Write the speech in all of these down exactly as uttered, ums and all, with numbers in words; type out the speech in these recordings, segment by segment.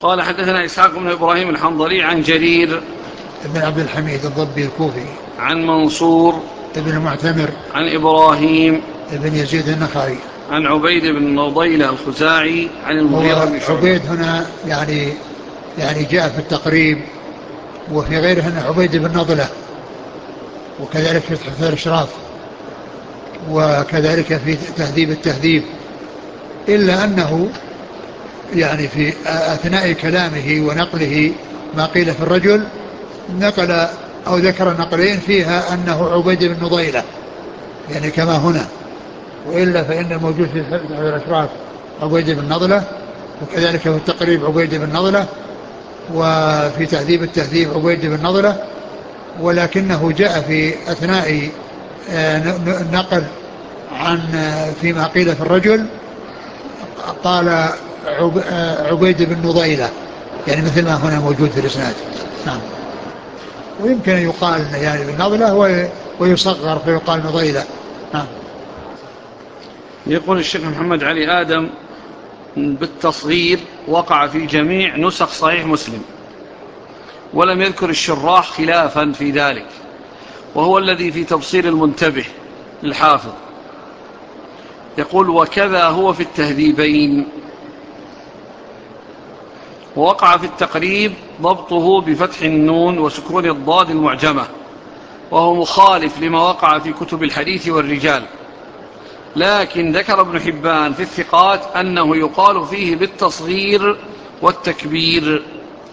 قال حدثنا إسحاق بن إبراهيم الحنظلي عن جرير ابن عبد الحميد الضبي الكوفي عن منصور ابن المعتمر عن إبراهيم ابن يزيد النخعي عن عبيد بن نضيلة الخزاعي عن المغيرة بن شعبة. عبيد هنا يعني يعني جاء في التقريب وفي غيره هنا عبيد بن نضلة، وكذلك في تحفة الإشراف، وكذلك في تهذيب التهذيب، إلا أنه يعني في أثناء كلامه ونقله ما قيل في الرجل نقل أو ذكر نقلين فيها أنه عبيد بن نضيلة يعني كما هنا، وإلا فإن الموجود في تحفة الإشراف عبيد بن نضلة، وكذلك في التقريب عبيد بن نضلة، وفي تهذيب التهذيب عبيد بن نضلة، ولكنه جاء في أثناء النقل عن فيما قيل في الرجل قال عبيد بن نضيلة يعني مثل ما هنا موجود في الإسناد. نعم. ويمكن أن يقال يعني بالنضلة ويصغر فيقال نضيلة. نعم. يقول الشيخ محمد علي آدم بالتصغير وقع في جميع نسخ صحيح مسلم، ولم يذكر الشراح خلافا في ذلك، وهو الذي في تبصير المنتبه للحافظ. يقول وكذا هو في التهذيبين، ووقع في التقريب ضبطه بفتح النون وسكون الضاد المعجمة، وهو مخالف لما وقع في كتب الحديث والرجال. لكن ذكر ابن حبان في الثقات أنه يقال فيه بالتصغير والتكبير.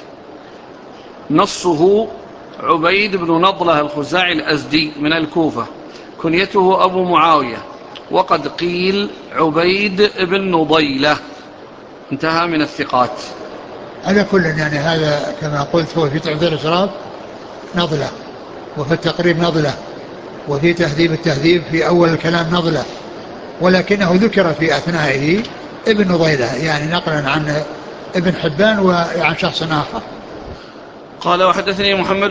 نصه عبيد بن نضلة الخزاعي الأزدي من الكوفة، كنيته أبو معاوية، وقد قيل عبيد بن نضيلة. انتهى من الثقات. على كل يعني هذا كما قلت هو في تحفة الإشراف نضلة، وفي التقريب نضلة، وفي تهذيب التهذيب في أول الكلام نضلة، ولكنه ذكر في أثنائه ابن نضيلة يعني نقلا عن ابن حبان وعن شخص آخر. قال وحدثني محمد